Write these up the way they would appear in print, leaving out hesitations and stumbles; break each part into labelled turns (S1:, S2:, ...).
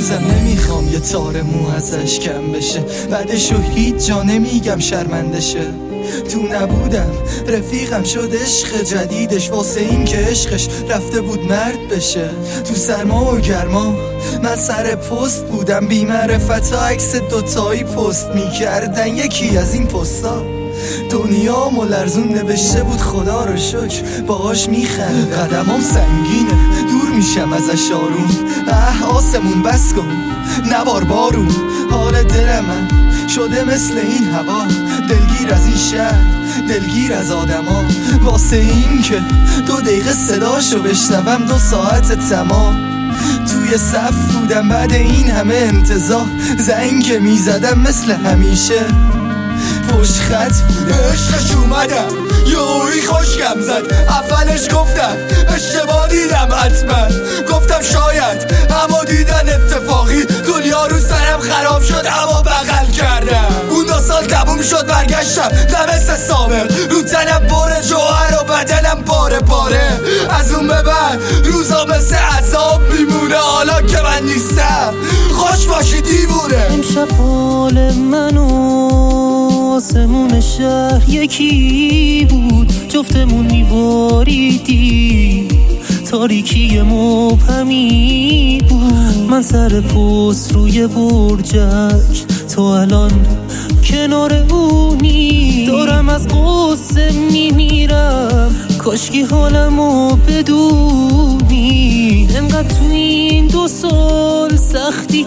S1: هنوزم نمیخوام یه تار مو ازش کم بشه، بعدشو هیچ جا نمیگم شرمنده شه. تو نبودم رفیقم شد عشق جدیدش، واسه این که عشقش رفته بود مرد بشه. تو سرما و گرما من سر پست بودم، بی معرفت ها عکس دوتایی پست میکردن. یکی از این پستا دنیا ملرزون نوشته بود خدا رو شکر باهاش میخند. قدمام سنگینه دور میشم ازش آروم، آسمون بس کن نبار بارون. حال دل من شده مثل این هوا، دلگیر از این شهر دلگیر از آدما. واسه این که 2 دقیقه صداشو بشنوم 2 ساعت تمام. توی صف بودم بعد این همه انتظار، زنگ که میزدم مثل همیشه پشت خط بودم. عشقش اومدم یهویی خوشگم زد، اولش گفتم اشتباه دیدم حتما، گفتم شاید اما دیدن اتفاقی. دنیا رو سرم خراب شد اما بغل کردم. اون 2 سال تموم شد برگشتم نه مثل سابق، رو تنم پر جوهر و بدنم پاره پاره. از اون به بعد روزا مثل عذاب میمونه، حالا که من نیستم خوش باشی دیوونه.
S2: امشب حال منو آسمون شهر یکی بود، جفتمون میباریدیم تاریکی مبهمی بود. من سر پست روی برجک، تو الان کنار اونی. دارم از قصه میمیرم، کاشکی حالمو بدونی. انقدر تو این 2 سال سختی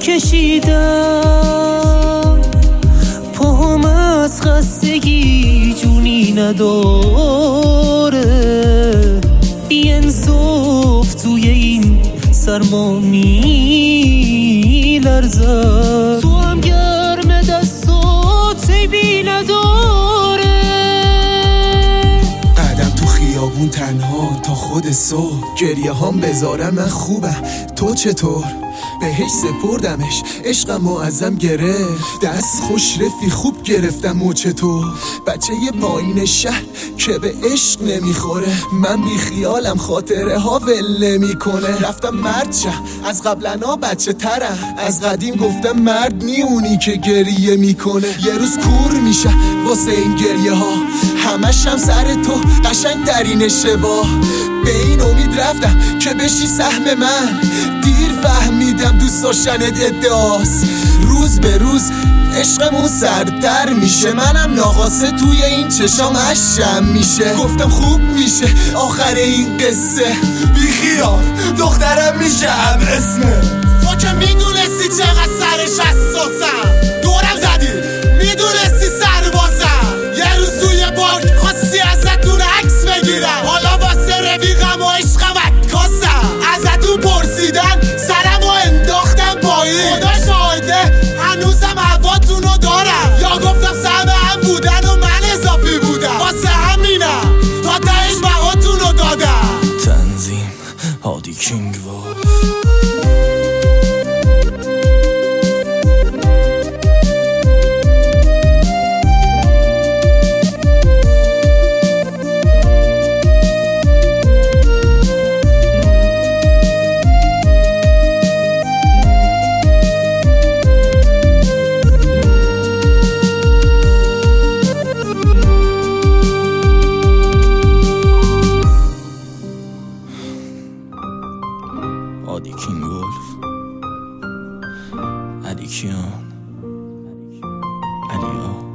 S2: کشیدم، پاهم از خستگی جونی نداره. بی انصاف توی این سرما میلرزم، تو هم گرم دستات بی نداره.
S3: قدم تو خیابون تنها تا خود صبح، گریه هام بذارن من خوبم تو چطور؟ بهش سپردمش عشقم و ازم گرفت، دست خوش رفی خوب گرفتم و چطور؟ بچه یه پایین شهر که به عشق نمیخوره، من بی خیالم خاطره ها ول نمیکنه. رفتم مرد شه از قبلنا بچه ترم، از قدیم گفتم مرد نی اونی که گریه میکنه. یه روز کور میشه واسه این گریه ها، همش هم سر تو قشنگ ترین اشتباه. به این امید رفتم که بشی سهم من، دیر فهمیدم دوست داشتنت ادعاست. روز به روز عشقمون سردتر میشه، منم ناقصه توی این چشام اشم میشه. گفتم خوب میشه آخر این قصه، بیخیال دخترم میشه هم اسمه.
S4: تو که میدونستی چقدر سرش حساسم، دورم زدی میدونستی سربازم. یه روز توی پارک خواستی ازتون عکس بگیرم، حالا واسه رفیقم و عشقم عکاسم. ازتون پرسیدن سرمو انداختم پایین، خدا شاهده هنوزم هواتونو دارم. یا گفتم سهم هم بودن و من اضافی بودم، واسه همینم تا تهش بقاتونو دادم.
S1: تنظیم هادی کینگ وولف. هادی کینگ وولف، علی کیان، علی